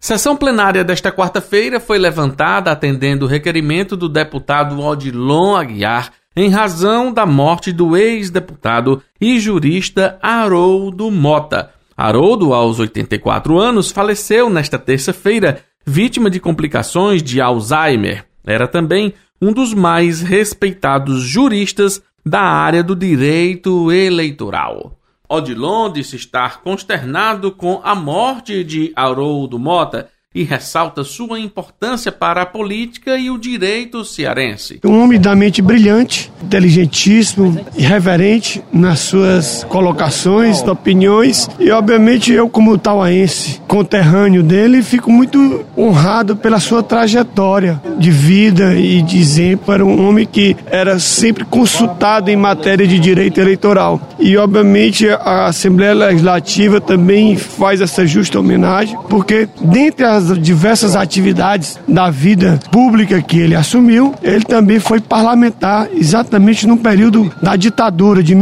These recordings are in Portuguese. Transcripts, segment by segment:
Sessão plenária desta quarta-feira foi levantada atendendo o requerimento do deputado Odilon Aguiar em razão da morte do ex-deputado e jurista Haroldo Mota. Haroldo, aos 84 anos, faleceu nesta terça-feira, vítima de complicações de Alzheimer. Era também um dos mais respeitados juristas da área do direito eleitoral. Odilon disse estar consternado com a morte de Haroldo Mota e ressalta sua importância para a política e o direito cearense. Um homem da mente brilhante, inteligentíssimo, irreverente nas suas colocações, opiniões, e obviamente eu, como tauaense, conterrâneo dele, fico muito honrado pela sua trajetória de vida e de exemplo. Era um homem que era sempre consultado em matéria de direito eleitoral. E obviamente a Assembleia Legislativa também faz essa justa homenagem, porque dentre as diversas atividades da vida pública que ele assumiu, ele também foi parlamentar exatamente no período da ditadura de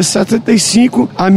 1975 a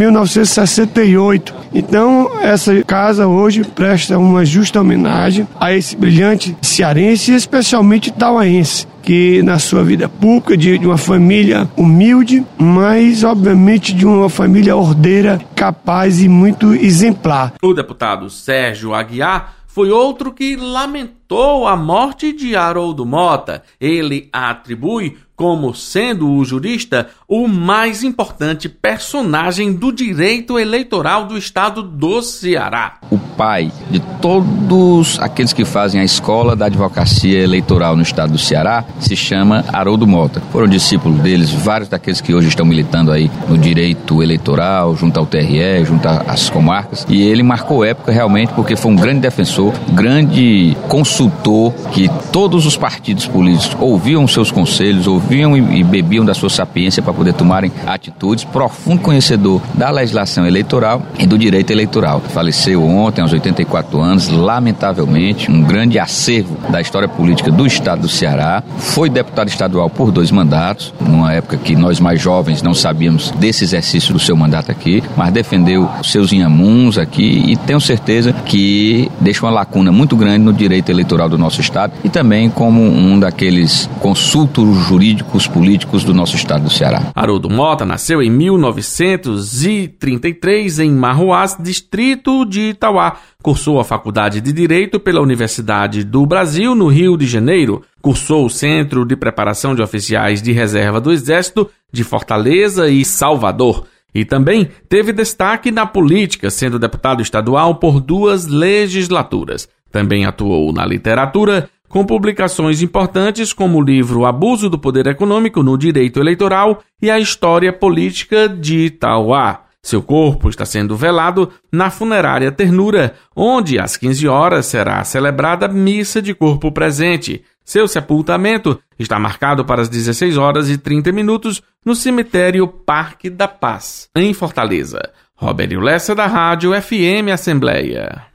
1968. Então, essa casa hoje presta uma justa homenagem a esse brilhante cearense e especialmente tauaense, que na sua vida pública, de uma família humilde, mas obviamente de uma família ordeira, capaz e muito exemplar. O deputado Sérgio Aguiar foi outro que lamentou a morte de Haroldo Mota. Ele a atribui como sendo o jurista o mais importante personagem do direito eleitoral do estado do Ceará. O pai de todos aqueles que fazem a escola da advocacia eleitoral no estado do Ceará se chama Haroldo Mota. Foram discípulos deles, vários daqueles que hoje estão militando aí no direito eleitoral, junto ao TRE, junto às comarcas. E ele marcou época realmente porque foi um grande defensor, grande consultor, que todos os partidos políticos ouviam seus conselhos, ouviam e bebiam da sua sapiência para poder tomarem atitudes, profundo conhecedor da legislação eleitoral e do direito eleitoral. Faleceu ontem, aos 84 anos, lamentavelmente, um grande acervo da história política do estado do Ceará. Foi deputado estadual por 2 mandatos, numa época que nós mais jovens não sabíamos desse exercício do seu mandato aqui, mas defendeu seus inhamuns aqui e tenho certeza que deixa uma lacuna muito grande no direito eleitoral do nosso estado e também como um daqueles consultos jurídicos políticos do nosso estado do Ceará. Haroldo Mota nasceu em 1933 em Marroás, distrito de Itauá. Cursou a Faculdade de Direito pela Universidade do Brasil, no Rio de Janeiro. Cursou o Centro de Preparação de Oficiais de Reserva do Exército de Fortaleza e Salvador. E também teve destaque na política, sendo deputado estadual por 2 legislaturas. Também atuou na literatura, com publicações importantes como o livro Abuso do Poder Econômico no Direito Eleitoral e a História Política de Itauá. Seu corpo está sendo velado na funerária Ternura, onde às 15 horas será celebrada missa de corpo presente. Seu sepultamento está marcado para as 16 horas e 30 minutos no cemitério Parque da Paz, em Fortaleza. Robério Lessa, da Rádio FM Assembleia.